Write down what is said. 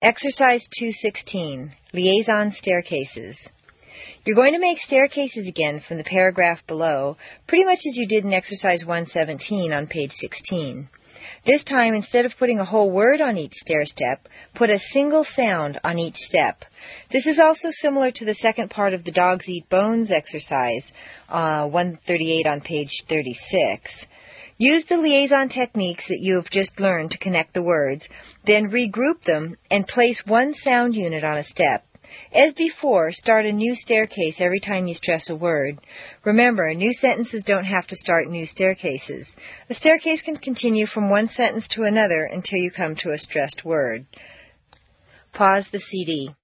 Exercise 216, Liaison Staircases. You're going to make staircases again from the paragraph below, pretty much as you did in Exercise 117 on page 16. This time, instead of putting a whole word on each stair step, put a single sound on each step. This is also similar to the second part of the Dogs Eat Bones exercise, 138 on page 36. Use the liaison techniques that you have just learned to connect the words, then regroup them and place one sound unit on a step. As before, start a new staircase every time you stress a word. Remember, new sentences don't have to start new staircases. A staircase can continue from one sentence to another until you come to a stressed word. Pause the CD.